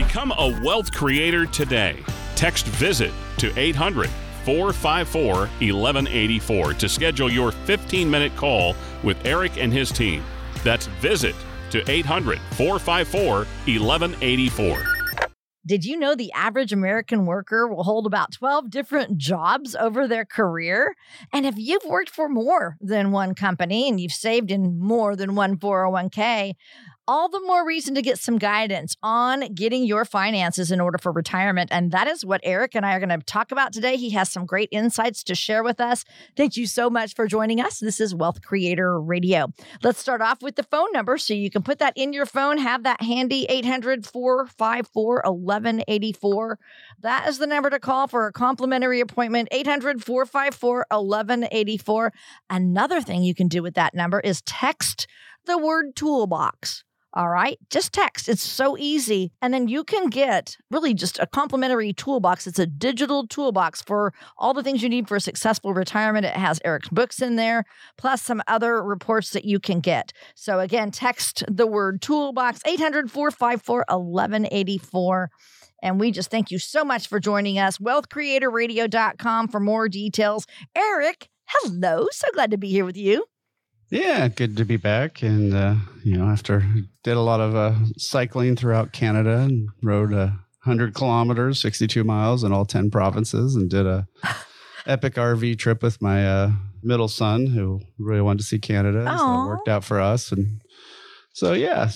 Become a wealth creator today. Text VISIT to 800-454-1184 to schedule your 15-minute call with Eric and his team. That's VISIT to 800-454-1184. Did you know the average American worker will hold about 12 different jobs over their career? And if you've worked for more than one company and you've saved in more than one 401k, all the more reason to get some guidance on getting your finances in order for retirement. And that is what Eric and I are going to talk about today. He has some great insights to share with us. Thank you so much for joining us. This is Wealth Creator Radio. Let's start off with the phone number so you can put that in your phone. Have that handy, 800-454-1184. That is the number to call for a complimentary appointment, 800-454-1184. Another thing you can do with that number is text the word toolbox. All right, just text. It's so easy. And then you can get really just a complimentary toolbox. It's a digital toolbox for all the things you need for a successful retirement. It has Eric's books in there, plus some other reports that you can get. So again, text the word toolbox, 800-454-1184. And we just thank you so much for joining us. WealthCreatorRadio.com for more details. Eric, hello. So glad to be here with you. Yeah, good to be back. And, after did a lot of cycling throughout Canada and rode 100 kilometers, 62 miles in all 10 provinces, and did a epic RV trip with my middle son who really wanted to see Canada. Aww. So it worked out for us. And so,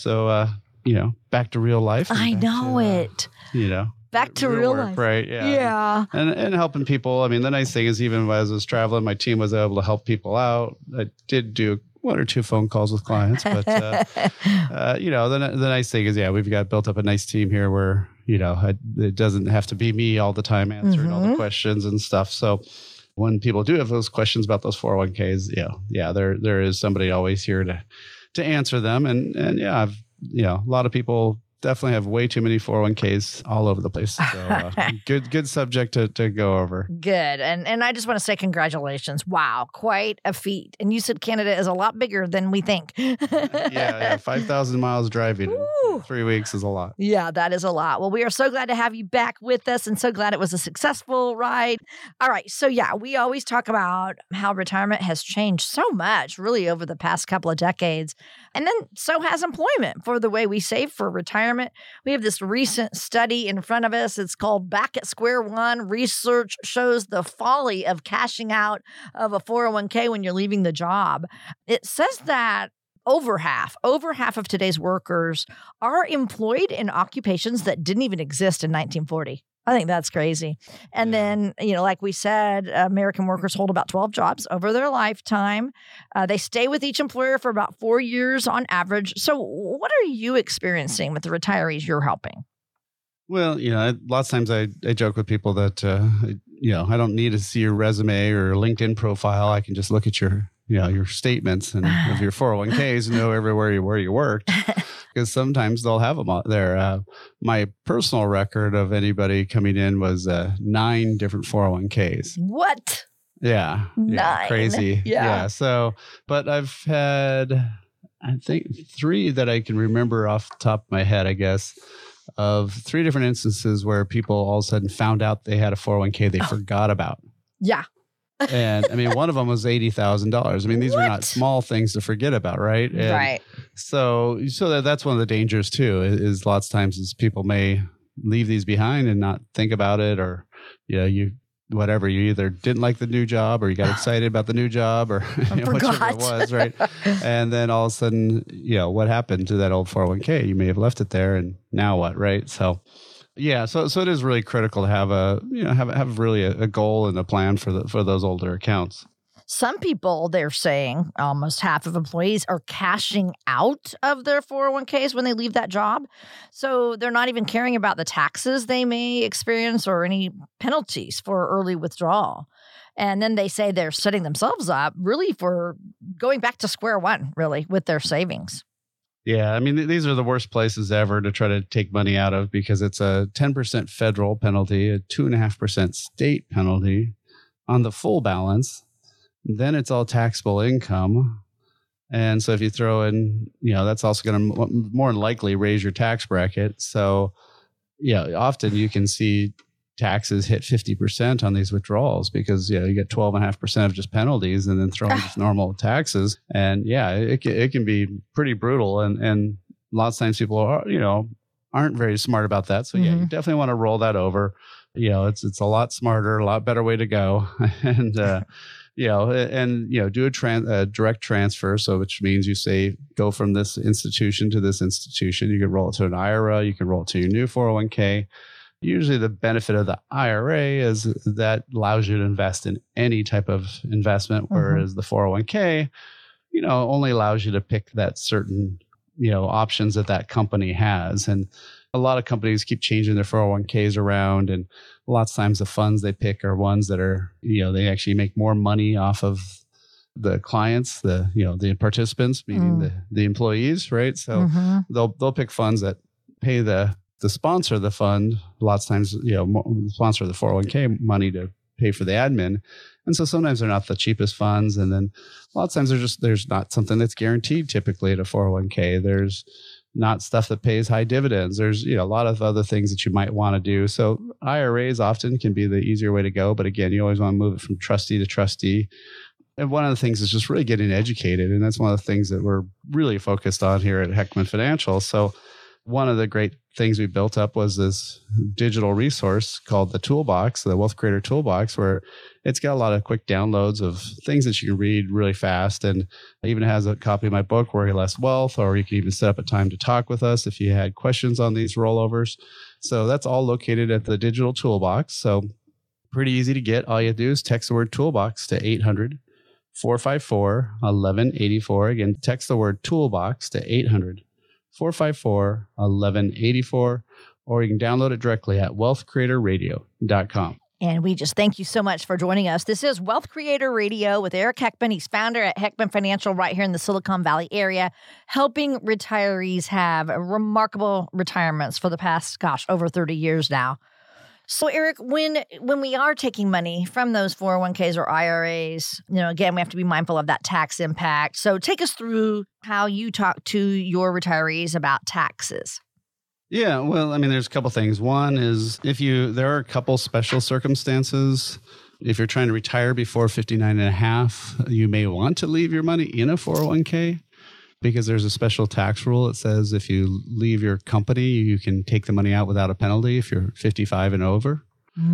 back to real life. I know it. Back to real life. Right. Yeah. Yeah. And helping people. I mean, the nice thing is even as I was traveling, my team was able to help people out. I did do one or two phone calls with clients, but, the nice thing is, we've got built up a nice team here where, it doesn't have to be me all the time answering all the questions and stuff. So when people do have those questions about those 401ks, there is somebody always here to answer them. And a lot of people definitely have way too many 401ks all over the place. So good subject to go over. Good. And I just want to say congratulations. Wow. Quite a feat. And you said Canada is a lot bigger than we think. Yeah. 5,000 miles driving in 3 weeks is a lot. Yeah, that is a lot. Well, we are so glad to have you back with us and so glad it was a successful ride. All right. So we always talk about how retirement has changed so much really over the past couple of decades. And then so has employment for the way we save for retirement. We have this recent study in front of us. It's called Back at Square One. Research shows the folly of cashing out of a 401k when you're leaving the job. It says that over half of today's workers are employed in occupations that didn't even exist in 1940. I think that's crazy. And then, like we said, American workers hold about 12 jobs over their lifetime. They stay with each employer for about 4 years on average. So what are you experiencing with the retirees you're helping? Well, lots of times I joke with people that, I don't need to see your resume or LinkedIn profile. I can just look at your statements and of your 401ks and know everywhere where you worked. Because sometimes they'll have them out there. My personal record of anybody coming in was 9 different 401ks. What? Yeah. 9. Crazy. Yeah. So, but I've had, I think 3 that I can remember off the top of my head, I guess, of 3 different instances where people all of a sudden found out they had a 401k they forgot about. Yeah. And I mean, one of them was $80,000. I mean, these are not small things to forget about, right? And right. So that's one of the dangers too, is lots of times is people may leave these behind and not think about it, or, you either didn't like the new job or you got excited about the new job or whichever it was, right? And then all of a sudden, what happened to that old 401k? You may have left it there and now what, right? So yeah, so it is really critical to have have really a goal and a plan for those older accounts. Some people, they're saying almost half of employees are cashing out of their 401ks when they leave that job. So they're not even caring about the taxes they may experience or any penalties for early withdrawal. And then they say they're setting themselves up really for going back to square one, really, with their savings. Yeah, I mean, these are the worst places ever to try to take money out of because it's a 10% federal penalty, a 2.5% state penalty on the full balance. Then it's all taxable income. And so if you throw in, that's also going to more than likely raise your tax bracket. So often you can see taxes hit 50% on these withdrawals because you get 12.5% of just penalties and then throwing just normal taxes. And it can be pretty brutal. And lots of times people aren't very smart about that. So you definitely want to roll that over. It's a lot smarter, a lot better way to go. And do a direct transfer. So which means you say, go from this institution to this institution. You can roll it to an IRA. You can roll it to your new 401k. Usually the benefit of the IRA is that allows you to invest in any type of investment, whereas the 401k, only allows you to pick that certain, options that company has. And a lot of companies keep changing their 401ks around, and lots of times the funds they pick are ones that are, they actually make more money off of the clients, the participants, meaning the employees, right? So they'll pick funds that pay the sponsor of the fund, lots of times, sponsor of the 401k money to pay for the admin. And so sometimes they're not the cheapest funds. And then a lot of times there's not something that's guaranteed typically at a 401k. There's not stuff that pays high dividends. There's, a lot of other things that you might want to do. So IRAs often can be the easier way to go. But again, you always want to move it from trustee to trustee. And one of the things is just really getting educated. And that's one of the things that we're really focused on here at Heckman Financial. So one of the great things we built up was this digital resource called the Toolbox, the Wealth Creator Toolbox, where it's got a lot of quick downloads of things that you can read really fast. And it even has a copy of my book, Worry Less Wealth, or you can even set up a time to talk with us if you had questions on these rollovers. So that's all located at the digital Toolbox. So pretty easy to get. All you have to do is text the word Toolbox to 800-454-1184. Again, text the word Toolbox to 800-454-1184, or you can download it directly at wealthcreatorradio.com. And we just thank you so much for joining us. This is Wealth Creator Radio with Eric Heckman. He's founder at Heckman Financial right here in the Silicon Valley area, helping retirees have remarkable retirements for the past, over 30 years now. So, Eric, when we are taking money from those 401ks or IRAs, again, we have to be mindful of that tax impact. So take us through how you talk to your retirees about taxes. Yeah, well, there's a couple things. One is there are a couple special circumstances. If you're trying to retire before 59 and a half, you may want to leave your money in a 401k. Because there's a special tax rule that says if you leave your company, you can take the money out without a penalty if you're 55 and over.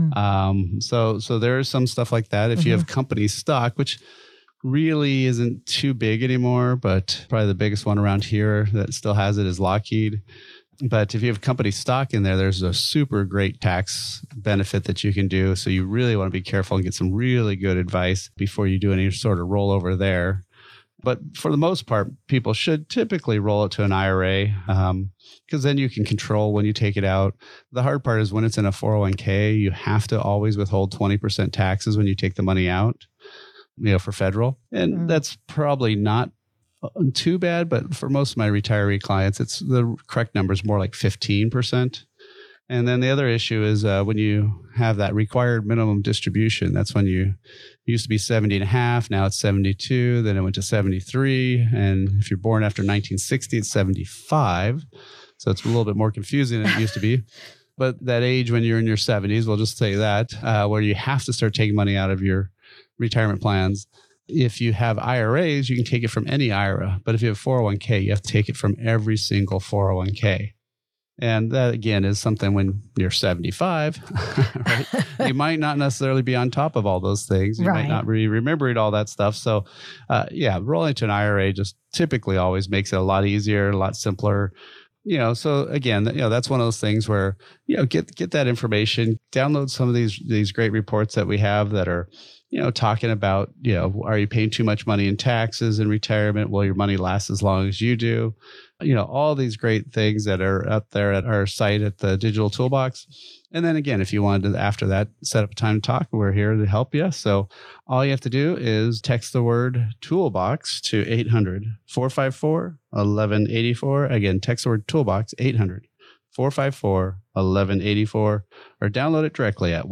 So there is some stuff like that. If you have company stock, which really isn't too big anymore, but probably the biggest one around here that still has it is Lockheed. But if you have company stock in there, there's a super great tax benefit that you can do. So you really want to be careful and get some really good advice before you do any sort of rollover there. But for the most part, people should typically roll it to an IRA because then you can control when you take it out. The hard part is when it's in a 401k, you have to always withhold 20% taxes when you take the money out, for federal. And that's probably not too bad, but for most of my retiree clients, it's the correct number is more like 15%. And then the other issue is when you have that required minimum distribution, that's when you used to be 70 and a half. Now it's 72. Then it went to 73. And if you're born after 1960, it's 75. So it's a little bit more confusing than it used to be. But that age when you're in your 70s, we'll just say that, where you have to start taking money out of your retirement plans. If you have IRAs, you can take it from any IRA. But if you have 401k, you have to take it from every single 401k. And that, again, is something when you're 75, right? You might not necessarily be on top of all those things. You might not be remembering all that stuff. So, rolling to an IRA just typically always makes it a lot easier, a lot simpler. So again, that's one of those things where, get that information, download some of these great reports that we have that are, talking about, are you paying too much money in taxes in retirement? Will your money last as long as you do? All these great things that are up there at our site at the Digital Toolbox. And then again, if you wanted to, after that, set up a time to talk, we're here to help you. So all you have to do is text the word Toolbox to 800-454-1184. Again, text the word Toolbox, 800-454-1184, or download it directly at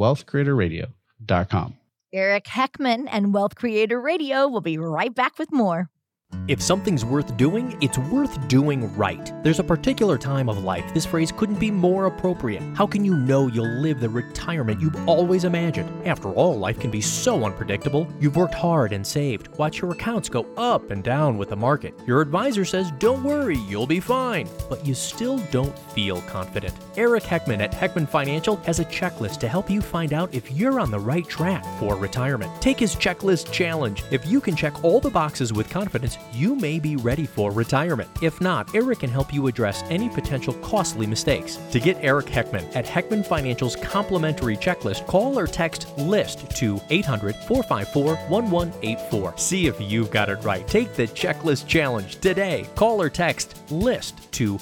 wealthcreatorradio.com. Eric Heckman and Wealth Creator Radio will be right back with more. If something's worth doing, it's worth doing right. There's a particular time of life this phrase couldn't be more appropriate. How can you know you'll live the retirement you've always imagined? After all, life can be so unpredictable. You've worked hard and saved. Watch your accounts go up and down with the market. Your advisor says, don't worry, you'll be fine. But you still don't feel confident. Eric Heckman at Heckman Financial has a checklist to help you find out if you're on the right track for retirement. Take his checklist challenge. If you can check all the boxes with confidence, you may be ready for retirement. If not, Eric can help you address any potential costly mistakes. To get Eric Heckman at Heckman Financial's complimentary checklist, call or text LIST to 800-454-1184. See if you've got it right. Take the checklist challenge today. Call or text LIST to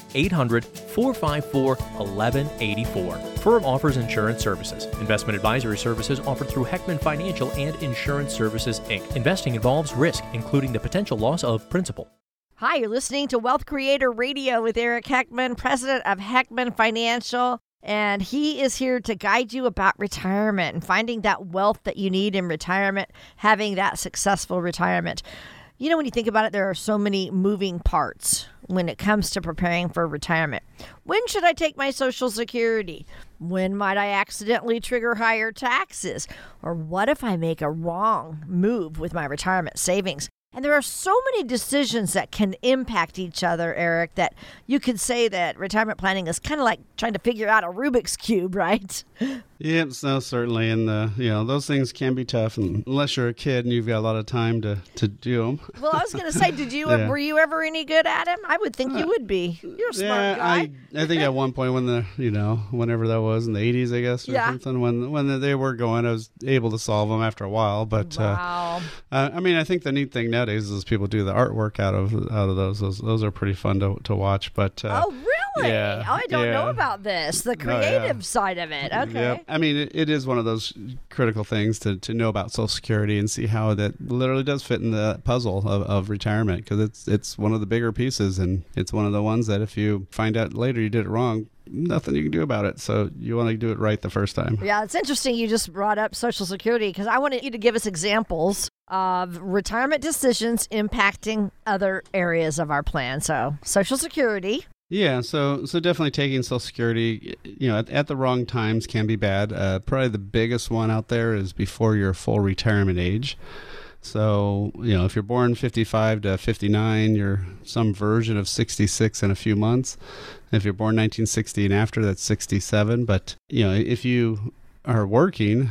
800-454-1184. Firm offers insurance services. Investment advisory services offered through Heckman Financial and Insurance Services, Inc. Investing involves risk, including the potential loss of principal. Hi, you're listening to Wealth Creator Radio with Eric Heckman, president of Heckman Financial, and he is here to guide you about retirement and finding that wealth that you need in retirement, having that successful retirement. You know, when you think about it, there are so many moving parts when it comes to preparing for retirement. When should I take my Social Security? When might I accidentally trigger higher taxes? Or what if I make a wrong move with my retirement savings? And there are so many decisions that can impact each other, Eric, that you could say that retirement planning is kind of like trying to figure out a Rubik's Cube, right? Yeah, so certainly. And, those things can be tough unless you're a kid and you've got a lot of time to do them. Well, I was going to say, were you ever any good at them? I would think you would be. You're a smart guy. I think at one point whenever that was in the 80s, I guess, or something, when they were going, I was able to solve them after a while. But, wow. I think the neat thing nowadays is people do the artwork out of those. Those are pretty fun to watch. But oh, really? Yeah, I don't know about this. The creative side of it. Okay. Yeah. It is one of those critical things to know about Social Security and see how that literally does fit in the puzzle of retirement, because it's one of the bigger pieces, and it's one of the ones that if you find out later you did it wrong, nothing you can do about it. So you want to do it right the first time. Yeah, it's interesting you just brought up Social Security, because I wanted you to give us examples of retirement decisions impacting other areas of our plan. So Social Security. Yeah, so definitely taking Social Security, at the wrong times can be bad. Probably the biggest one out there is before your full retirement age. So, if you're born 55 to 59, you're some version of 66 in a few months. If you're born 1960 and after, that's 67. But, if you are working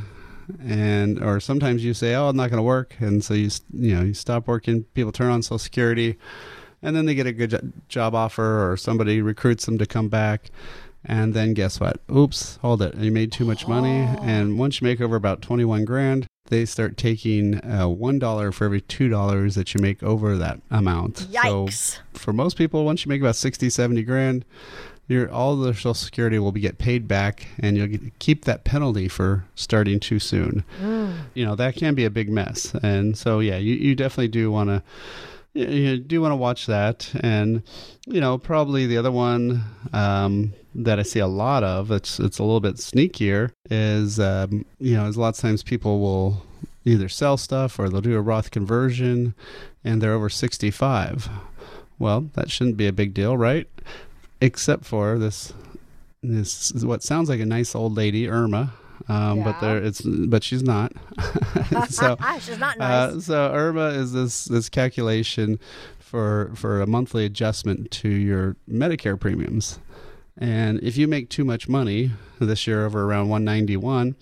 or sometimes you say, oh, I'm not going to work. And so you stop working, people turn on Social Security, and then they get a good job offer or somebody recruits them to come back. And then guess what? Oops, hold it. You made too much money. And once you make over about 21 grand, they start taking $1 for every $2 that you make over that amount. Yikes. So for most people, once you make about 60, 70 grand, all the Social Security will get paid back, and you'll keep that penalty for starting too soon. That can be a big mess. And so, yeah, you definitely do want to watch that. And, probably the other one that I see a lot of, it's a little bit sneakier, is, is a lot of times people will either sell stuff or they'll do a Roth conversion and they're over 65. Well, that shouldn't be a big deal, right? Except for this is what sounds like a nice old lady, Irma. But she's not. So she's not nice. So Irma is this calculation for a monthly adjustment to your Medicare premiums. And if you make too much money this year, over around 191,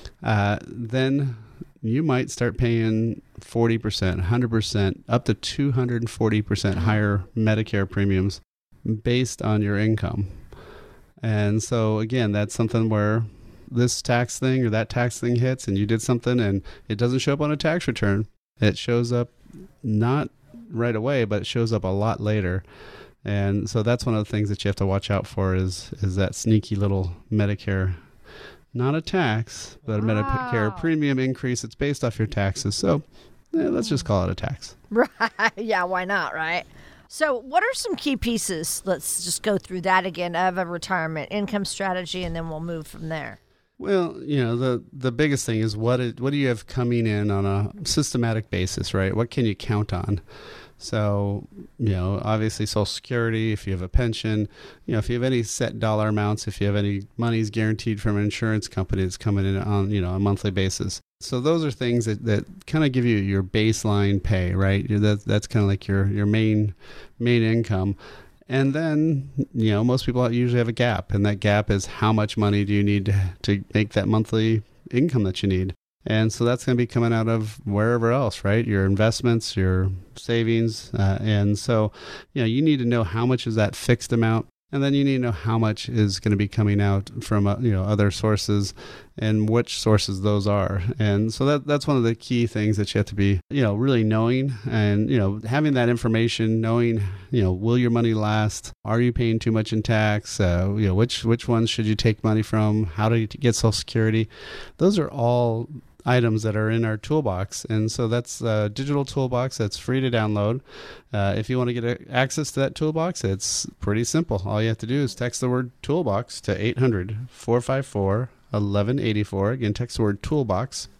then you might start paying 40%, 100%, up to 240% higher Medicare premiums based on your income. And so again, that's something where this tax thing or that tax thing hits and you did something and it doesn't show up on a tax return. It shows up not right away, but it shows up a lot later. And so that's one of the things that you have to watch out for is that sneaky little Medicare, not a tax, but a Medicare premium increase. It's based off your taxes. So let's just call it a tax. Right. Yeah, why not, right? So what are some key pieces? Let's just go through that again of a retirement income strategy, and then we'll move from there. Well, the biggest thing is what do you have coming in on a systematic basis, right? What can you count on? So, obviously Social Security, if you have a pension, if you have any set dollar amounts, if you have any monies guaranteed from an insurance company that's coming in on, a monthly basis. So those are things that kind of give you your baseline pay, right? That's kind of like your main income. And then, most people usually have a gap, and that gap is how much money do you need to make that monthly income that you need. And so that's going to be coming out of wherever else, right? Your investments, your savings. And so, you need to know how much is that fixed amount. And then you need to know how much is going to be coming out from, other sources and which sources those are. And so that's one of the key things that you have to be, really knowing and, having that information, knowing, will your money last? Are you paying too much in tax? Which ones should you take money from? How do you get Social Security? Those are all items that are in our toolbox. And so that's a digital toolbox that's free to download. If you want to get access to that toolbox, it's pretty simple. All you have to do is text the word toolbox to 800-454-1184. Again, text the word toolbox,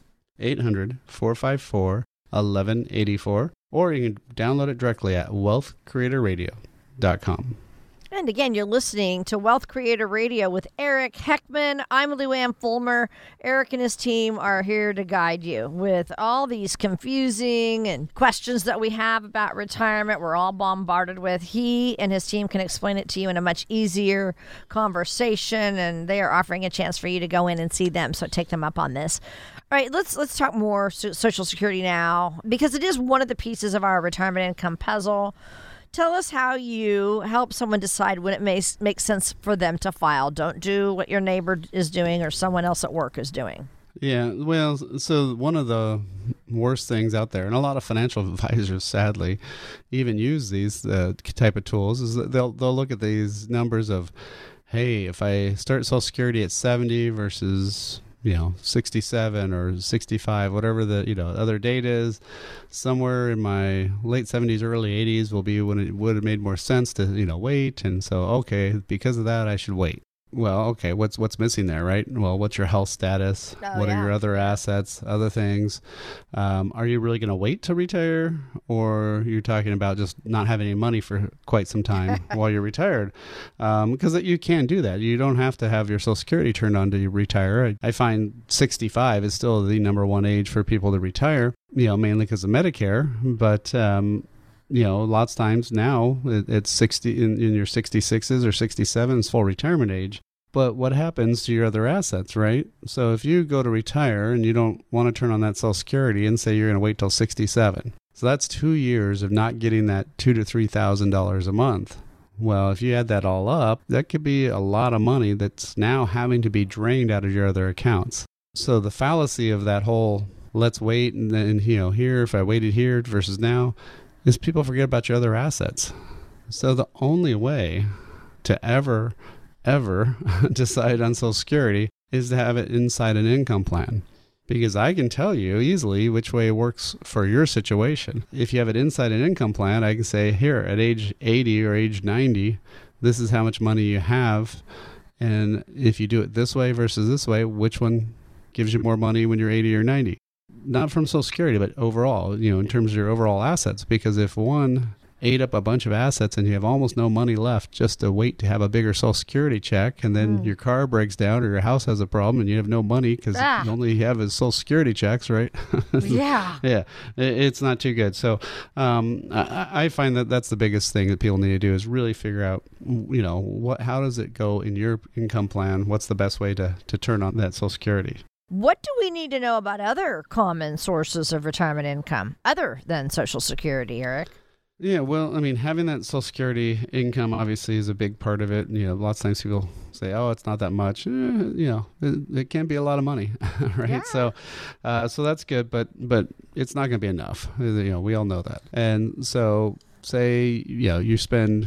800-454-1184. Or you can download it directly at wealthcreatorradio.com. And again, you're listening to Wealth Creator Radio with Eric Heckman. I'm Lou Ann Fulmer. Eric and his team are here to guide you with all these confusing and questions that we have about retirement. We're all bombarded with. He and his team can explain it to you in a much easier conversation, and they are offering a chance for you to go in and see them. So take them up on this. All right, let's talk more Social Security now, because it is one of the pieces of our retirement income puzzle. Tell us how you help someone decide when it makes sense for them to file. Don't do what your neighbor is doing or someone else at work is doing. Yeah, well, so one of the worst things out there, and a lot of financial advisors, sadly, even use these type of tools, is that they'll look at these numbers of, hey, if I start Social Security at 70 versus 67 or 65, whatever the, other date is, somewhere in my late 70s, early 80s will be when it would have made more sense to, wait. And so, okay, because of that, I should wait. Well, okay, what's missing there, right? Well, what's your health status? What are your other assets, other things? Are you really going to wait to retire, or you're talking about just not having any money for quite some time while you're retired? Because you can do that. You don't have to have your Social Security turned on to retire. I find 65 is still the number one age for people to retire, mainly because of Medicare, but lots of times now it's 60 in your 66s or 67s, full retirement age. But what happens to your other assets, right? So if you go to retire and you don't want to turn on that Social Security and say you're going to wait till 67, so that's 2 years of not getting that $2,000 to $3,000 a month. Well, if you add that all up, that could be a lot of money that's now having to be drained out of your other accounts. So the fallacy of that whole let's wait and then here, if I waited here versus now, is people forget about your other assets. So the only way to ever decide on Social Security is to have it inside an income plan. Because I can tell you easily which way works for your situation. If you have it inside an income plan, I can say, here, at age 80 or age 90, this is how much money you have. And if you do it this way versus this way, which one gives you more money when you're 80 or 90? Not from Social Security, but overall, in terms of your overall assets. Because if one ate up a bunch of assets and you have almost no money left just to wait to have a bigger Social Security check, and then your car breaks down or your house has a problem and you have no money because you only have is Social Security checks, right? Yeah. Yeah. It's not too good. So I find that that's the biggest thing that people need to do is really figure out, how does it go in your income plan? What's the best way to turn on that Social Security? What do we need to know about other common sources of retirement income other than Social Security, Eric? Yeah, well, having that Social Security income obviously is a big part of it. Lots of times people say, "Oh, it's not that much." It can be a lot of money, right? Yeah. So that's good, but it's not going to be enough. We all know that. And so, say you spend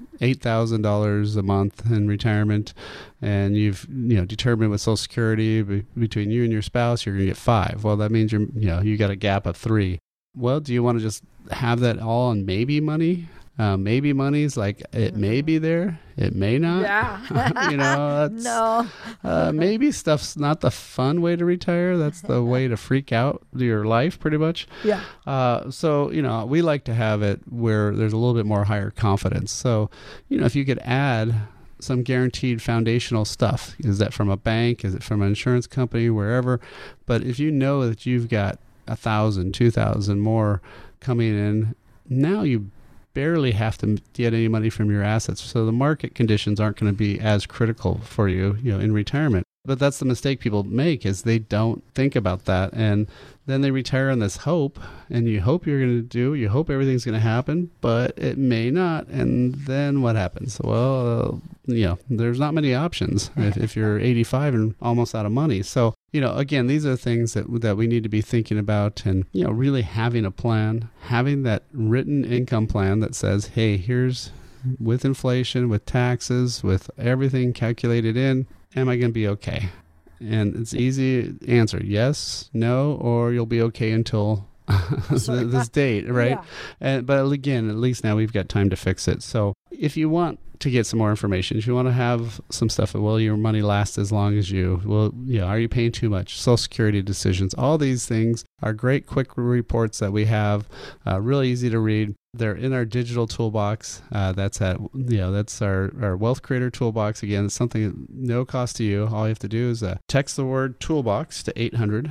$8,000 a month in retirement, and you've determined with Social Security between you and your spouse you're going to get $5,000. Well, that means you got a gap of $3,000. Well, do you want to just have that all on maybe money? Maybe money's like, it may be there, it may not. Yeah. That's, maybe stuff's not the fun way to retire. That's the way to freak out your life, pretty much. Yeah. So, we like to have it where there's a little bit more higher confidence. So, if you could add some guaranteed foundational stuff, is that from a bank? Is it from an insurance company? Wherever. But if you know that you've got 1,000, 2,000 more coming in, now you barely have to get any money from your assets. So the market conditions aren't going to be as critical for you, in retirement. But that's the mistake people make, is they don't think about that. And then they retire on this hope, and you hope you hope everything's going to happen, but it may not. And then what happens? Well, there's not many options if you're 85 and almost out of money. So, again, these are things that we need to be thinking about, and, really having a plan, having that written income plan that says, hey, here's, with inflation, with taxes, with everything calculated in, am I going to be okay? And it's easy answer, yes, no, or you'll be okay until this date, right? Yeah. But again, at least now we've got time to fix it. So if you want to get some more information, if you want to have some stuff, will your money last as long as you? Are you paying too much? Social Security decisions, all these things are great quick reports that we have, really easy to read. They're in our digital toolbox. That's our Wealth Creator toolbox. Again, it's something no cost to you. All you have to do is text the word toolbox to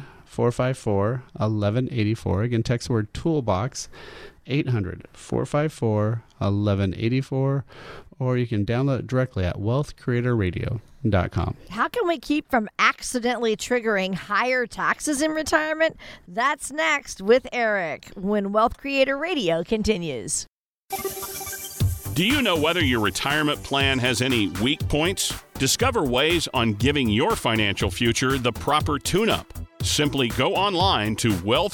800-454-1184. Again, text the word toolbox, 800-454-1184, or you can download it directly at wealthcreatorradio.com. How can we keep from accidentally triggering higher taxes in retirement? That's next with Eric when Wealth Creator Radio continues. Do you know whether your retirement plan has any weak points? Discover ways on giving your financial future the proper tune-up. Simply go online to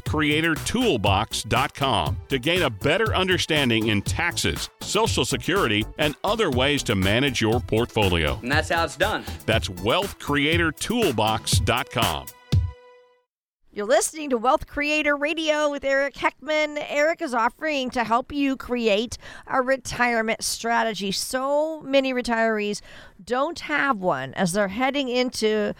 wealthcreatortoolbox.com to gain a better understanding in taxes, Social Security, and other ways to manage your portfolio. And that's how it's done. That's wealthcreatortoolbox.com. You're listening to Wealth Creator Radio with Eric Heckman. Eric is offering to help you create a retirement strategy. So many retirees don't have one as they're heading into,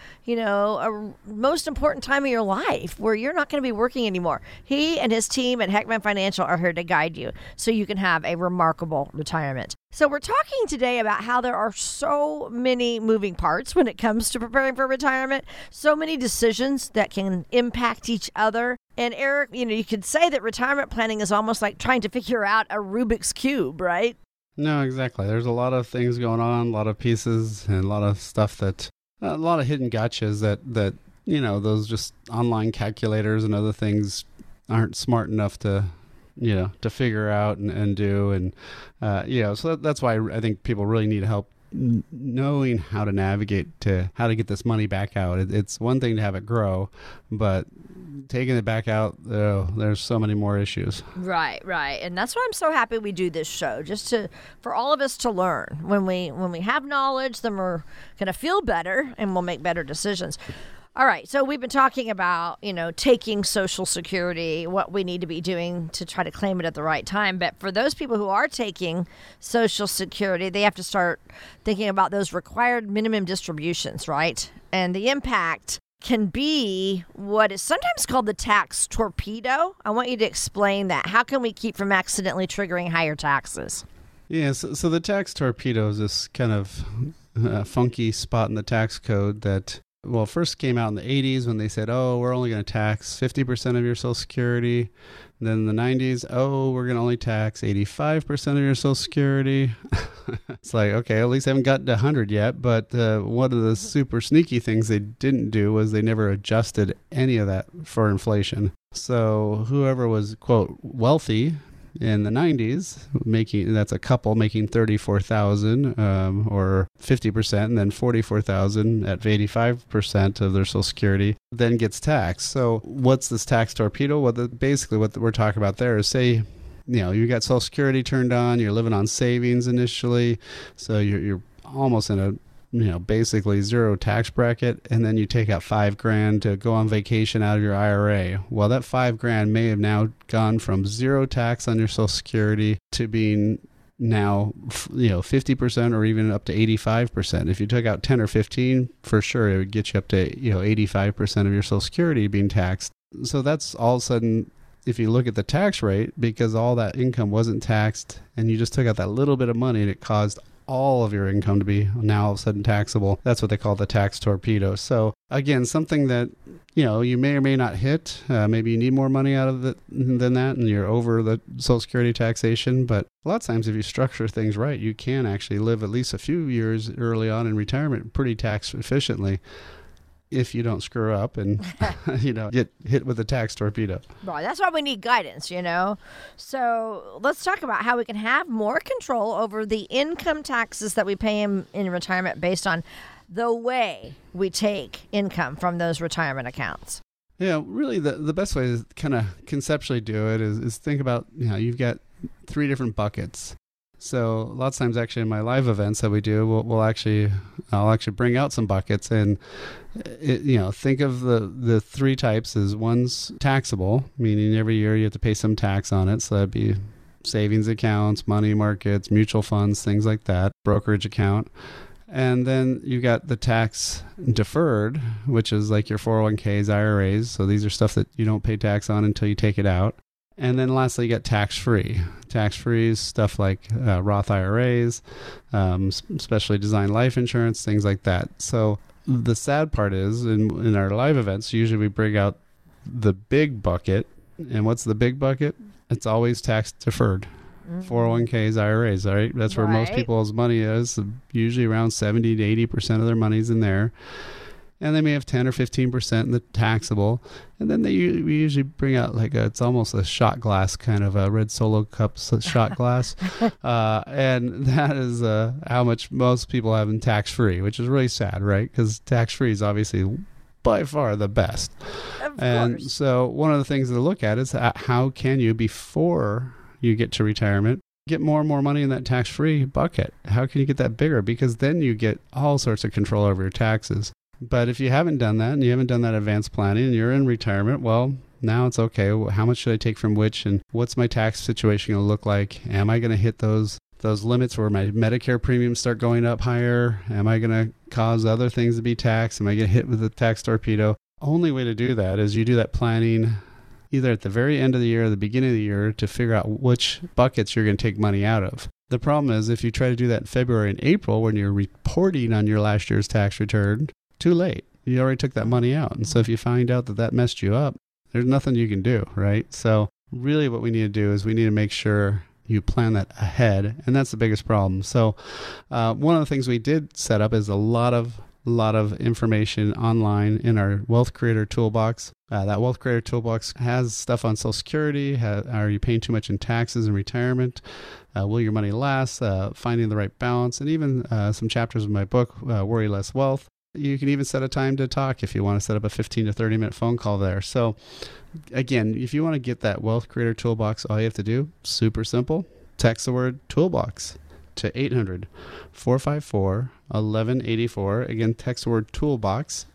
a most important time of your life where you're not going to be working anymore. He and his team at Heckman Financial are here to guide you so you can have a remarkable retirement. So we're talking today about how there are so many moving parts when it comes to preparing for retirement, so many decisions that can impact each other. And Eric, you could say that retirement planning is almost like trying to figure out a Rubik's Cube, right? No, exactly. There's a lot of things going on, a lot of pieces, and a lot of stuff a lot of hidden gotchas that those just online calculators and other things aren't smart enough to figure out and do. And, so that's why I think people really need help knowing how to navigate to how to get this money back out. It's one thing to have it grow, but taking it back out, there's so many more issues. Right. And that's why I'm so happy we do this show, just for all of us to learn. When we have knowledge, then we're going to feel better and we'll make better decisions. All right, so we've been talking about, taking Social Security, what we need to be doing to try to claim it at the right time. But for those people who are taking Social Security, they have to start thinking about those required minimum distributions, right? And the impact can be what is sometimes called the tax torpedo. I want you to explain that. How can we keep from accidentally triggering higher taxes? Yeah, so the tax torpedo is this kind of funky spot in the tax code that first came out in the 80s when they said, we're only going to tax 50% of your Social Security. And then in the 90s, we're going to only tax 85% of your Social Security. It's like, okay, at least I haven't gotten to 100 yet. But one of the super sneaky things they didn't do was they never adjusted any of that for inflation. So whoever was, quote, wealthy in the 90s, that's a couple making $34,000 or 50%, and then $44,000 at 85% of their Social Security, then gets taxed. So what's this tax torpedo? Well, basically what we're talking about there is, say, you got Social Security turned on, you're living on savings initially, so you're almost in a basically zero tax bracket, and then you take out $5,000 to go on vacation out of your IRA. Well, that $5,000 may have now gone from zero tax on your Social Security to being now, 50% or even up to 85%. If you took out 10 or 15, for sure, it would get you up to, 85% of your Social Security being taxed. So that's all of a sudden, if you look at the tax rate, because all that income wasn't taxed and you just took out that little bit of money and it caused all of your income to be now all of a sudden taxable. That's what they call the tax torpedo. So again, something that, you may or may not hit. Maybe you need more money out of it than that and you're over the Social Security taxation. But a lot of times if you structure things right, you can actually live at least a few years early on in retirement pretty tax efficiently if you don't screw up and, get hit with a tax torpedo. Right. That's why we need guidance, So let's talk about how we can have more control over the income taxes that we pay in retirement based on the way we take income from those retirement accounts. Yeah, really the best way to kind of conceptually do it is think about, you've got 3 different buckets. So a lot of times actually in my live events that we do, I'll actually bring out some buckets and, think of the 3 types as one's taxable, meaning every year you have to pay some tax on it. So that'd be savings accounts, money markets, mutual funds, things like that, brokerage account. And then you got the tax deferred, which is like your 401ks, IRAs. So these are stuff that you don't pay tax on until you take it out. And then lastly, you got tax-free. Tax-free is stuff like Roth IRAs, specially designed life insurance, things like that. So the sad part is in our live events, usually we bring out the big bucket. And what's the big bucket? It's always tax deferred. 401ks, IRAs, right? That's where most people's money is. Usually around 70 to 80% of their money's in there. And they may have 10 or 15% in the taxable. And then we usually bring out it's almost a shot glass, kind of a red Solo cup shot glass. And that is how much most people have in tax-free, which is really sad, right? Because tax-free is obviously by far the best. Of and course. So one of the things to look at is how can you, before you get to retirement, get more and more money in that tax-free bucket? How can you get that bigger? Because then you get all sorts of control over your taxes. But if you haven't done that and you haven't done that advanced planning and you're in retirement, well, now it's okay. How much should I take from which and what's my tax situation going to look like? Am I going to hit those limits where my Medicare premiums start going up higher? Am I going to cause other things to be taxed? Am I going to hit with the tax torpedo? Only way to do that is you do that planning either at the very end of the year or the beginning of the year to figure out which buckets you're going to take money out of. The problem is if you try to do that in February and April when you're reporting on your last year's tax return, too late. You already took that money out. And so if you find out that messed you up, there's nothing you can do, right? So really what we need to do is we need to make sure you plan that ahead. And that's the biggest problem. So one of the things we did set up is a lot of information online in our Wealth Creator Toolbox. That Wealth Creator Toolbox has stuff on Social Security. Are you paying too much in taxes in retirement? Will your money last? Finding the right balance. And even some chapters of my book, Worry Less Wealth. You can even set a time to talk if you want to set up a 15 to 30 minute phone call there. So again, if you want to get that Wealth Creator Toolbox, all you have to do, super simple, text the word toolbox to 800-454-1184. Again, text the word toolbox,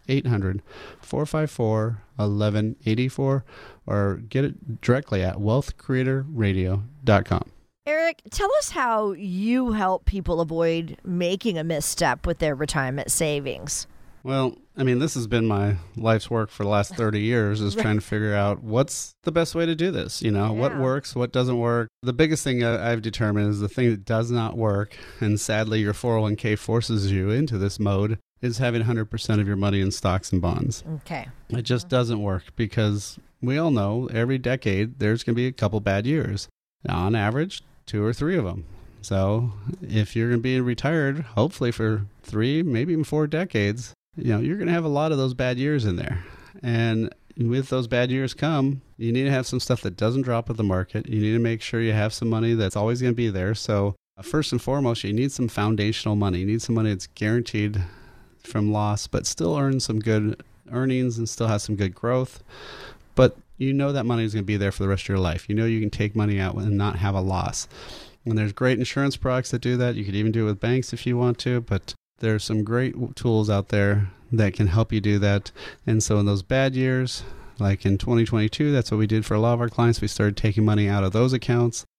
800-454-1184, or get it directly at wealthcreatorradio.com. Eric, tell us how you help people avoid making a misstep with their retirement savings. Well, I mean, this has been my life's work for the last 30 years is trying to figure out what's the best way to do this. What works, what doesn't work. The biggest thing I've determined is the thing that does not work, and sadly your 401k forces you into this mode, is having 100% of your money in stocks and bonds. Okay. It just doesn't work because we all know every decade there's going to be a couple bad years. On average, 2 or 3 of them. So if you're going to be retired, hopefully for 3, maybe even 4 decades, you're going to have a lot of those bad years in there. And with those bad years come, you need to have some stuff that doesn't drop with the market. You need to make sure you have some money that's always going to be there. So first and foremost, you need some foundational money. You need some money that's guaranteed from loss, but still earns some good earnings and still has some good growth. But that money is going to be there for the rest of your life. You can take money out and not have a loss. And there's great insurance products that do that. You could even do it with banks if you want to, but there's some great tools out there that can help you do that. And so in those bad years, like in 2022, that's what we did for a lot of our clients. We started taking money out of those accounts.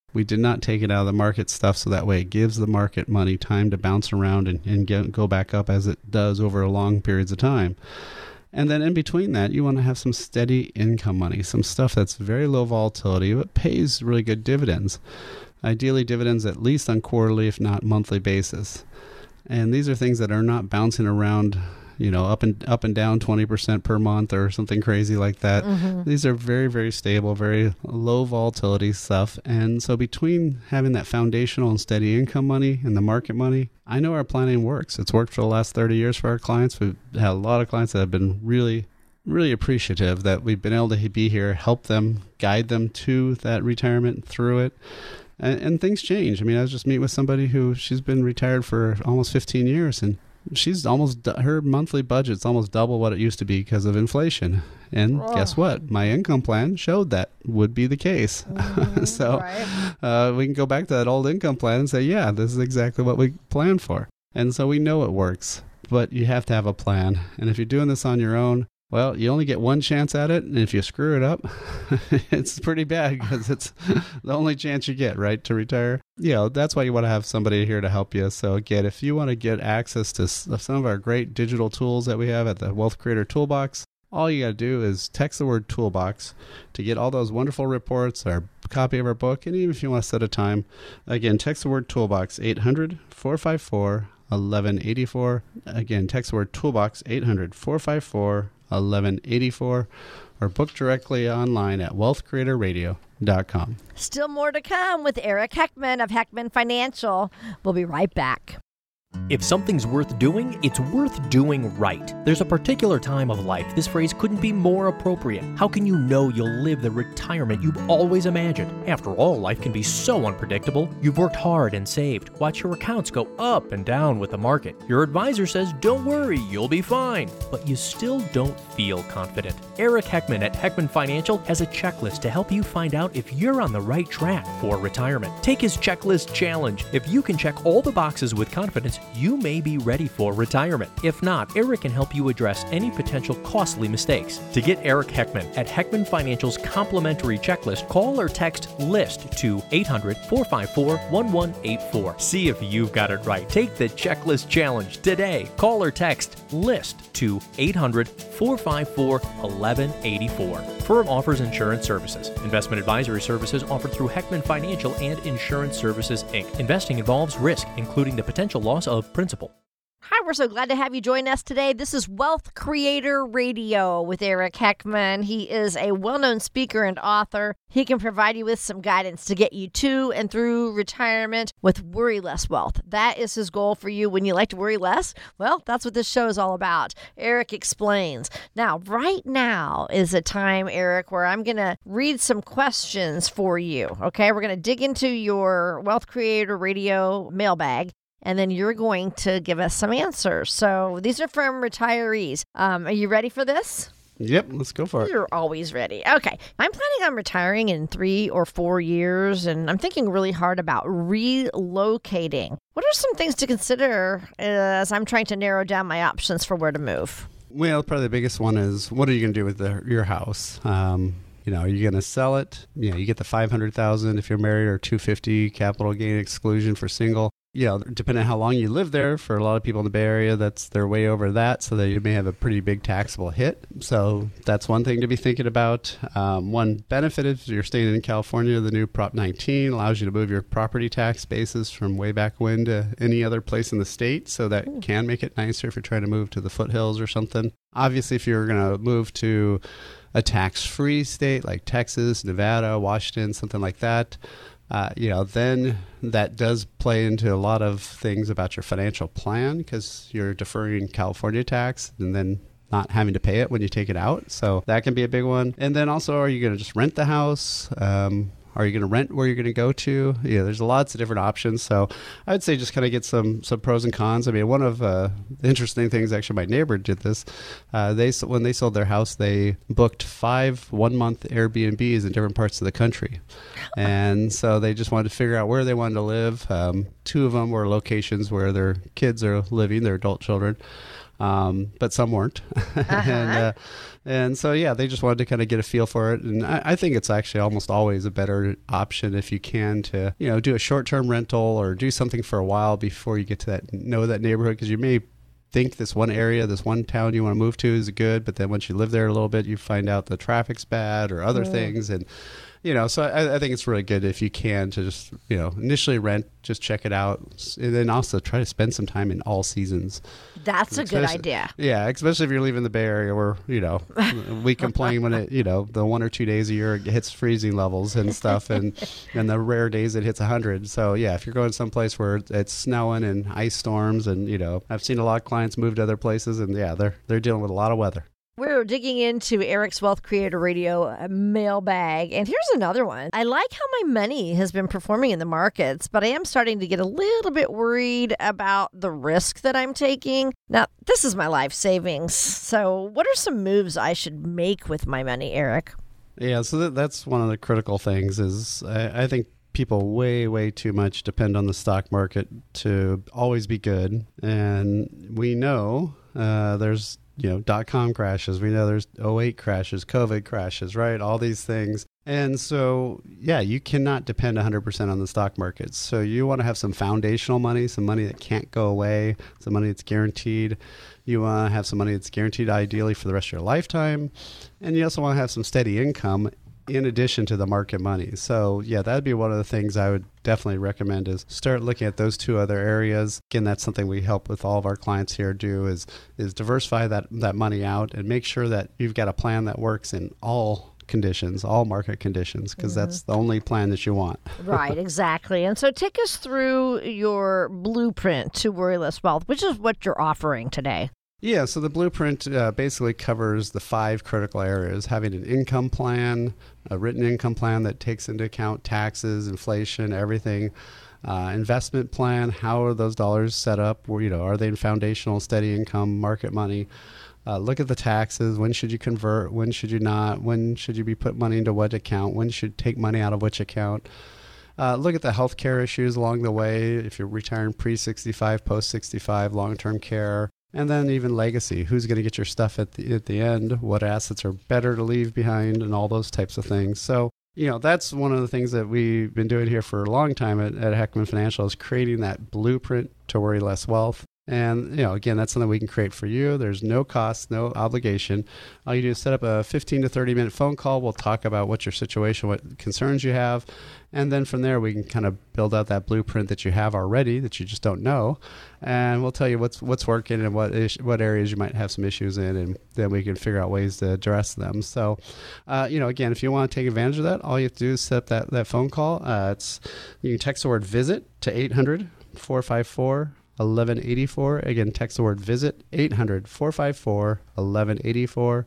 We did not take it out of the market stuff, so that way it gives the market money time to bounce around and go back up as it does over long periods of time. And then in between that, you want to have some steady income money, some stuff that's very low volatility, but pays really good dividends. Ideally, dividends at least on quarterly, if not monthly basis. And these are things that are not bouncing around, up and down 20% per month or something crazy like that. Mm-hmm. These are very, very stable, very low volatility stuff. And so between having that foundational and steady income money and the market money, I know our planning works. It's worked for the last 30 years for our clients. We've had a lot of clients that have been really, really appreciative that we've been able to be here, help them, guide them to that retirement through it. And things change. I mean, I was just meeting with somebody she's been retired for almost 15 years, and she's her monthly budget's almost double what it used to be because of inflation. And guess what? My income plan showed that would be the case. So we can go back to that old income plan and say, yeah, this is exactly what we planned for. And so we know it works, but you have to have a plan. And if you're doing this on your own, well, you only get one chance at it, and if you screw it up, it's pretty bad because it's the only chance you get, right, to retire. That's why you want to have somebody here to help you. So again, if you want to get access to some of our great digital tools that we have at the Wealth Creator Toolbox, all you got to do is text the word toolbox to get all those wonderful reports, our copy of our book, and even if you want to set a time, again, text the word toolbox, 800-454-1184. Again, text the word toolbox, 800-454-1184, or book directly online at wealthcreatorradio.com. Still more to come with Eric Heckman of Heckman Financial. We'll be right back. If something's worth doing, it's worth doing right. There's a particular time of life this phrase couldn't be more appropriate. How can you know you'll live the retirement you've always imagined? After all, life can be so unpredictable. You've worked hard and saved. Watch your accounts go up and down with the market. Your advisor says, don't worry, you'll be fine. But you still don't feel confident. Eric Heckman at Heckman Financial has a checklist to help you find out if you're on the right track for retirement. Take his checklist challenge. If you can check all the boxes with confidence, you may be ready for retirement. If not, Eric can help you address any potential costly mistakes. To get Eric Heckman at Heckman Financial's complimentary checklist, call or text LIST to 800-454-1184. See if you've got it right. Take the checklist challenge today. Call or text LIST to 800-454-1184. Firm offers insurance services. Investment advisory services offered through Heckman Financial and Insurance Services, Inc. Investing involves risk, including the potential loss of principal. Hi, we're so glad to have you join us today. This is Wealth Creator Radio with Eric Heckman. He is a well-known speaker and author. He can provide you with some guidance to get you to and through retirement with worry less wealth. That is his goal for you. When you like to worry less, well, that's what this show is all about. Eric explains. Now, right now is a time, Eric, where I'm going to read some questions for you. Okay, we're going to dig into your Wealth Creator Radio mailbag, and then you're going to give us some answers. So these are from retirees. Are you ready for this? Yep, let's go for it. You're always ready. Okay. I'm planning on retiring in 3 or 4 years, and I'm thinking really hard about relocating. What are some things to consider as I'm trying to narrow down my options for where to move? Well, probably the biggest one is, what are you going to do with your house? Are you going to sell it? You get the $500,000 if you're married, or $250,000 capital gain exclusion for single. Depending on how long you live there, for a lot of people in the Bay Area, they're way over that, so that you may have a pretty big taxable hit. So that's one thing to be thinking about. One benefit, if you're staying in California, the new Prop 19 allows you to move your property tax basis from way back when to any other place in the state, so that can make it nicer if you're trying to move to the foothills or something. Obviously, if you're going to move to a tax-free state like Texas, Nevada, Washington, something like that, then that does play into a lot of things about your financial plan, because you're deferring California tax and then not having to pay it when you take it out. So that can be a big one. And then also, are you going to just rent the house? Are you going to rent where you're going to go to? There's lots of different options. So I would say just kind of get some pros and cons. I mean, one of the interesting things, actually, my neighbor did this. When they sold their house, they booked 5 one-month Airbnbs in different parts of the country. And so they just wanted to figure out where they wanted to live. 2 of them were locations where their kids are living, their adult children. but some weren't. And so, yeah, they just wanted to kind of get a feel for it. And I think it's actually almost always a better option if you can to, do a short-term rental or do something for a while before you get to know that neighborhood, because you may think this one area, this one town you want to move to is good, but then once you live there a little bit, you find out the traffic's bad or other things. And, so I think it's really good if you can to just, initially rent, just check it out. And then also try to spend some time in all seasons. That's a good idea. Yeah, especially if you're leaving the Bay Area where, we complain when it, the 1 or 2 days a year it hits freezing levels and stuff, and the rare days it hits 100. So, yeah, if you're going someplace where it's snowing and ice storms and, I've seen a lot of clients move to other places and, yeah, they're dealing with a lot of weather. We're digging into Eric's Wealth Creator Radio mailbag, and here's another one. I like how my money has been performing in the markets, but I am starting to get a little bit worried about the risk that I'm taking. Now, this is my life savings, so what are some moves I should make with my money, Eric? Yeah, so that's one of the critical things is I think people way too much depend on the stock market to always be good, and we know there's .com crashes. We know there's 08 crashes, COVID crashes, right? All these things. And so, yeah, you cannot depend 100% on the stock market. So you want to have some foundational money, some money that can't go away, some money that's guaranteed. You want to have some money that's guaranteed ideally for the rest of your lifetime. And you also want to have some steady income in addition to the market money. So yeah, that'd be one of the things I would definitely recommend is start looking at those two other areas. Again, that's something we help with all of our clients here do is diversify that money out and make sure that you've got a plan that works in all conditions, all market conditions, because that's the only plan that you want. Right, exactly. And so take us through your blueprint to Worryless Wealth, which is what you're offering today. Yeah, so the blueprint basically covers the 5 critical areas: having an income plan, a written income plan that takes into account taxes, inflation, everything. Investment plan, how are those dollars set up? Are they in foundational, steady income, market money? Look at the taxes. When should you convert? When should you not? When should you be put money into what account? When should you take money out of which account? Look at the healthcare issues along the way. If you're retiring pre-65, post-65, long-term care. And then even legacy. Who's going to get your stuff at the end? What assets are better to leave behind? And all those types of things. So, that's one of the things that we've been doing here for a long time at Heckman Financial is creating that blueprint to Worryless Wealth. And, again, that's something we can create for you. There's no cost, no obligation. All you do is set up a 15 to 30-minute phone call. We'll talk about what's your situation, what concerns you have. And then from there, we can kind of build out that blueprint that you have already that you just don't know. And we'll tell you what's working and what areas you might have some issues in. And then we can figure out ways to address them. So, again, if you want to take advantage of that, all you have to do is set up that phone call. You can text the word VISIT to 800-454-1184. Again, text the word VISIT, 800-454-1184,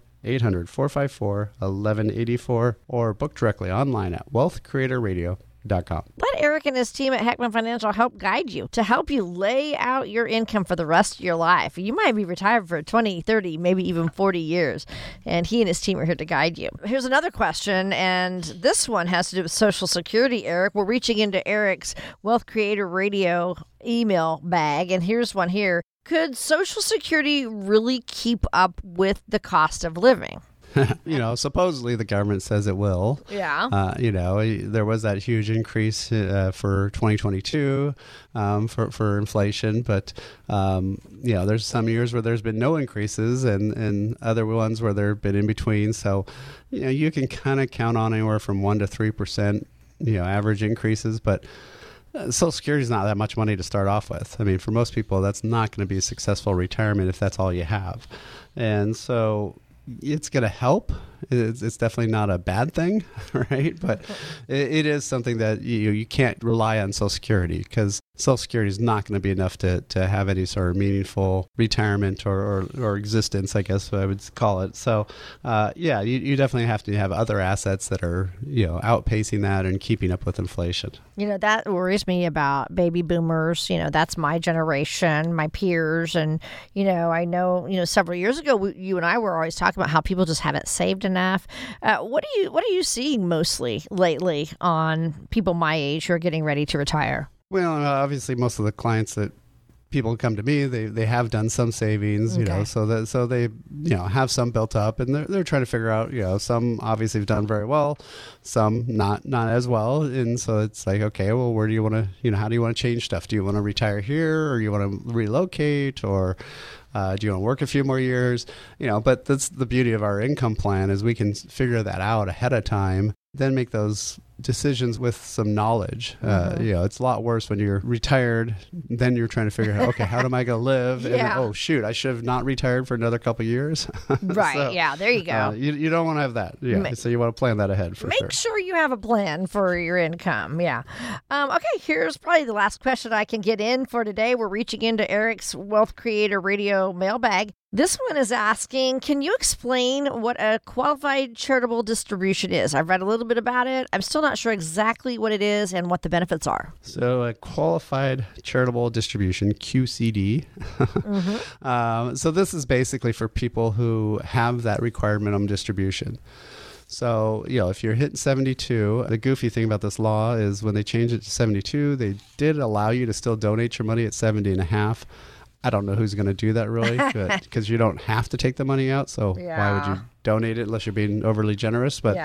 800-454-1184, or book directly online at wealthcreatorradio.com. Let Eric and his team at Heckman Financial help guide you to help you lay out your income for the rest of your life. You might be retired for 20, 30, maybe even 40 years, and he and his team are here to guide you. Here's another question, and this one has to do with Social Security, Eric. We're reaching into Eric's Wealth Creator Radio email bag, and here's one here. Could Social Security really keep up with the cost of living? Supposedly the government says it will. Yeah. There was that huge increase for 2022 for inflation, but there's some years where there's been no increases and other ones where there have been in between. So, you can kind of count on anywhere from 1% to 3%, average increases, but Social Security is not that much money to start off with. I mean, for most people, that's not going to be a successful retirement if that's all you have. And so it's going to help. It's definitely not a bad thing, right? But it is something that you can't rely on Social Security because Social Security is not going to be enough to have any sort of meaningful retirement or existence, I guess I would call it. So, you definitely have to have other assets that are, outpacing that and keeping up with inflation. That worries me about baby boomers. That's my generation, my peers. And, I know, several years ago, you and I were always talking about how people just haven't saved enough. What are you seeing mostly lately on people my age who are getting ready to retire? Well, obviously, most of the clients that people come to me, they have done some savings, you know, so they, you know, have some built up, and they're trying to figure out, you know, some obviously have done very well, some not as well. And so it's like, okay, well, where do you want to, you know, how do you want to change stuff? Do you want to retire here, or you want to relocate, or do you want to work a few more years? You know, but that's the beauty of our income plan, is we can figure that out ahead of time, then make those decisions with some knowledge. You know, it's a lot worse when you're retired, then you're trying to figure out, okay, how am I going to live? And oh shoot, I should have not retired for another couple of years. Right. So, yeah. There you go. You don't want to have that. Yeah. So you want to plan that ahead for sure. Make sure you have a plan for your income. Yeah. Okay. Here's probably the last question I can get in for today. We're reaching into Eric's Wealth Creator Radio mailbag. This one is asking, can you explain what a qualified charitable distribution is? I've read a little bit about it. I'm still not sure exactly what it is and what the benefits are. So a qualified charitable distribution, QCD. So this is basically for people who have that required minimum distribution. So, you know, if you're hitting 72, the goofy thing about this law is when they changed it to 72, they did allow you to still donate your money at 70 and a half. I don't know who's going to do that really, because you don't have to take the money out. So why would you donate it unless you're being overly generous? But,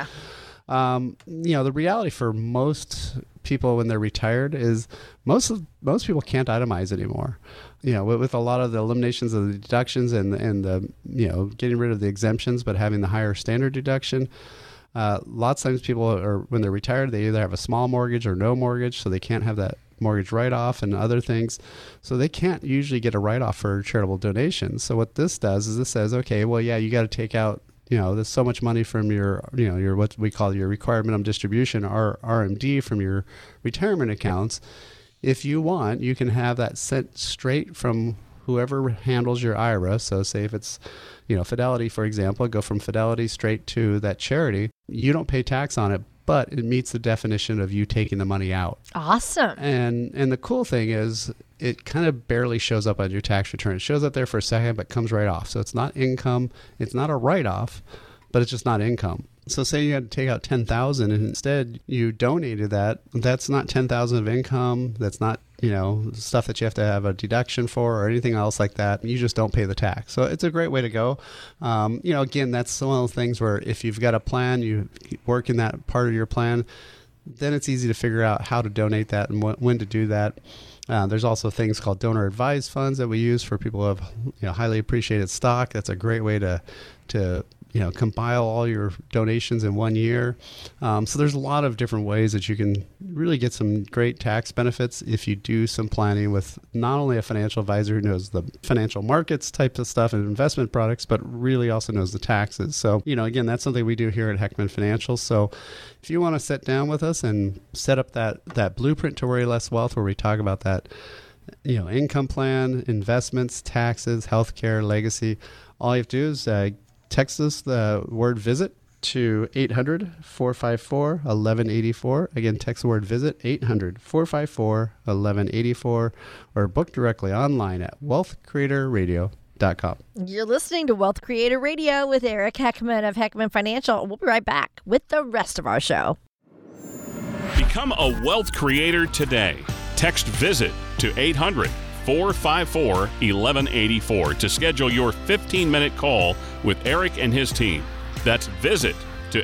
you know, the reality for most people when they're retired is most people can't itemize anymore. You know, with a lot of the eliminations of the deductions and the, you know, getting rid of the exemptions, but having the higher standard deduction. Lots of times people are, when they're retired, they either have a small mortgage or no mortgage, so they can't have that mortgage write-off and other things. So they can't usually get a write-off for charitable donations. So what this does is this says, okay, well, yeah, you got to take out, you know, there's so much money from your, you know, your, what we call your required minimum distribution, or RMD, from your retirement accounts. If you want, you can have that sent straight from whoever handles your IRA. So say if it's, you know, Fidelity, for example, go from Fidelity straight to that charity. You don't pay tax on it, but it meets the definition of you taking the money out. Awesome. And the cool thing is it kind of barely shows up on your tax return. It shows up there for a second, but comes right off. So it's not income. It's not a write-off, but it's just not income. So say you had to take out $10,000 and instead you donated that. That's not $10,000 of income. That's not, you know, stuff that you have to have a deduction for or anything else like that. You just don't pay the tax. So it's a great way to go. You know, again, that's one of those things where if you've got a plan, you work in that part of your plan, then it's easy to figure out how to donate that and when to do that. There's also things called donor advised funds that we use for people who have, you know, highly appreciated stock. That's a great way to you know, compile all your donations in 1 year. So there's a lot of different ways that you can really get some great tax benefits if you do some planning with not only a financial advisor who knows the financial markets types of stuff and investment products, but really also knows the taxes. So, you know, again, that's something we do here at Heckman Financial. So if you want to sit down with us and set up that blueprint to Worry Less Wealth, where we talk about that, you know, income plan, investments, taxes, healthcare, legacy, all you have to do is text us the word visit to 800-454-1184. Again, text the word visit, 800-454-1184, or book directly online at wealthcreatorradio.com. You're listening to Wealth Creator Radio with Eric Heckman of Heckman Financial. We'll be right back with the rest of our show. Become a wealth creator today. Text VISIT to 800-454-1184 to schedule your 15-minute call with Eric and his team. That's VISIT to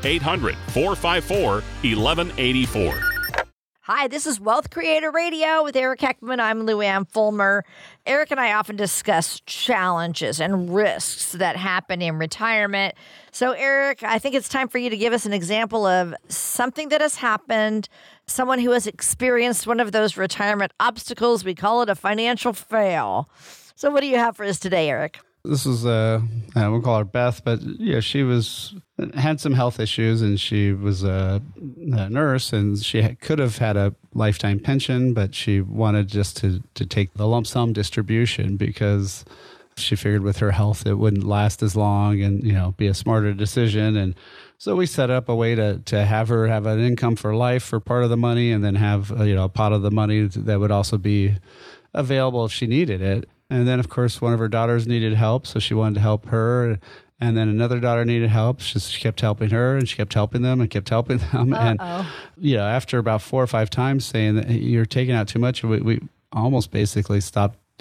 800-454-1184. Hi, this is Wealth Creator Radio with Eric Heckman. I'm Luann Fulmer. Eric and I often discuss challenges and risks that happen in retirement. So, Eric, I think it's time for you to give us an example of something that has happened, someone who has experienced one of those retirement obstacles. We call it a financial fail. So what do you have for us today, Eric? This was, we'll call her Beth, but yeah, she had some health issues, and she was a nurse, and she could have had a lifetime pension, but she wanted just to take the lump sum distribution because she figured with her health it wouldn't last as long and, you know, be a smarter decision. And so we set up a way to have her have an income for life for part of the money, and then have, you know, a pot of the money that would also be available if she needed it. And then, of course, one of her daughters needed help, so she wanted to help her. And then another daughter needed help. She kept helping her, and she kept helping them and kept helping them. And, you know, after about 4 or 5 times saying that you're taking out too much, we almost basically stopped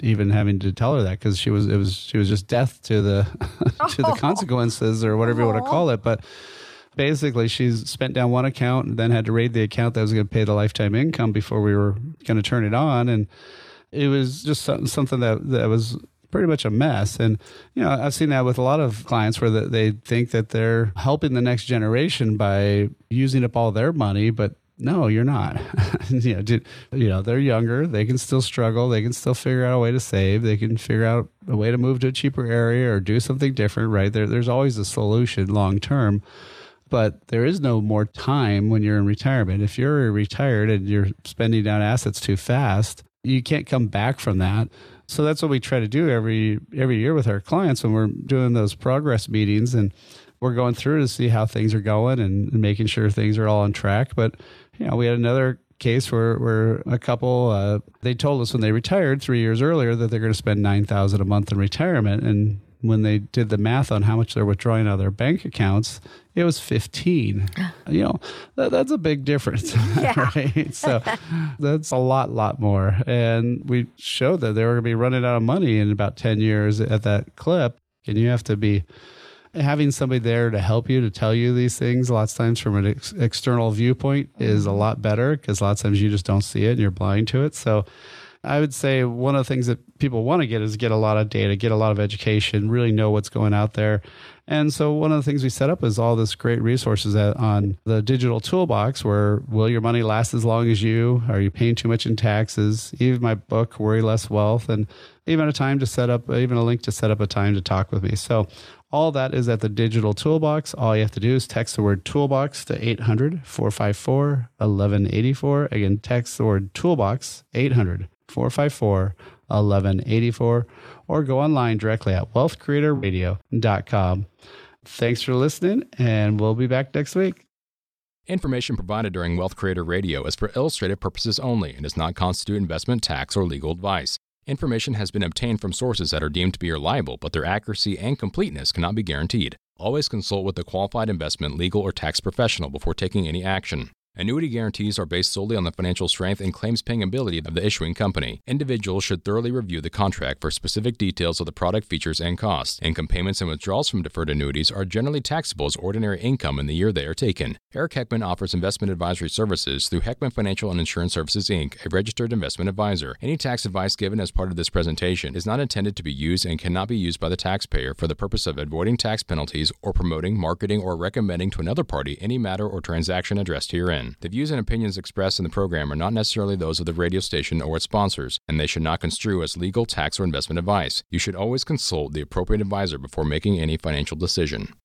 even having to tell her that because she was just death to the to the consequences or whatever you want to call it. But basically, she's spent down one account and then had to raid the account that was going to pay the lifetime income before we were going to turn it on. And it was just something that was pretty much a mess. And, I've seen that with a lot of clients where they think that they're helping the next generation by using up all their money, but no, you're not. They're younger. They can still struggle. They can still figure out a way to save. They can figure out a way to move to a cheaper area or do something different, right? There's always a solution long term. But there is no more time when you're in retirement. If you're retired and you're spending down assets too fast, you can't come back from that. So that's what we try to do every year with our clients when we're doing those progress meetings, and we're going through to see how things are going and making sure things are all on track. But we had another case where a couple they told us when they retired 3 years earlier that they're going to spend $9,000 a month in retirement, and when they did the math on how much they're withdrawing out of their bank accounts, it was 15. That's a big difference, right? So that's a lot more. And we showed that they were going to be running out of money in about 10 years at that clip. And you have to be having somebody there to help you, to tell you these things, lots of times from an external viewpoint is a lot better because a lot of times you just don't see it and you're blind to it. So I would say one of the things that people want to get is get a lot of data, get a lot of education, really know what's going out there. And so one of the things we set up is all this great resources on the digital toolbox where will your money last as long as you? Are you paying too much in taxes? Even my book, Worry Less Wealth, and even a link to set up a time to talk with me. So all that is at the digital toolbox. All you have to do is text the word toolbox to 800-454-1184. Again, text the word toolbox, 800-454-1184, or go online directly at wealthcreatorradio.com. Thanks for listening, and we'll be back next week. Information provided during Wealth Creator Radio is for illustrative purposes only and does not constitute investment, tax, or legal advice. Information has been obtained from sources that are deemed to be reliable, but their accuracy and completeness cannot be guaranteed. Always consult with a qualified investment, legal, or tax professional before taking any action. Annuity guarantees are based solely on the financial strength and claims-paying ability of the issuing company. Individuals should thoroughly review the contract for specific details of the product features and costs. Income payments and withdrawals from deferred annuities are generally taxable as ordinary income in the year they are taken. Eric Heckman offers investment advisory services through Heckman Financial and Insurance Services, Inc., a registered investment advisor. Any tax advice given as part of this presentation is not intended to be used and cannot be used by the taxpayer for the purpose of avoiding tax penalties or promoting, marketing, or recommending to another party any matter or transaction addressed herein. The views and opinions expressed in the program are not necessarily those of the radio station or its sponsors, and they should not construe as legal, tax, or investment advice. You should always consult the appropriate advisor before making any financial decision.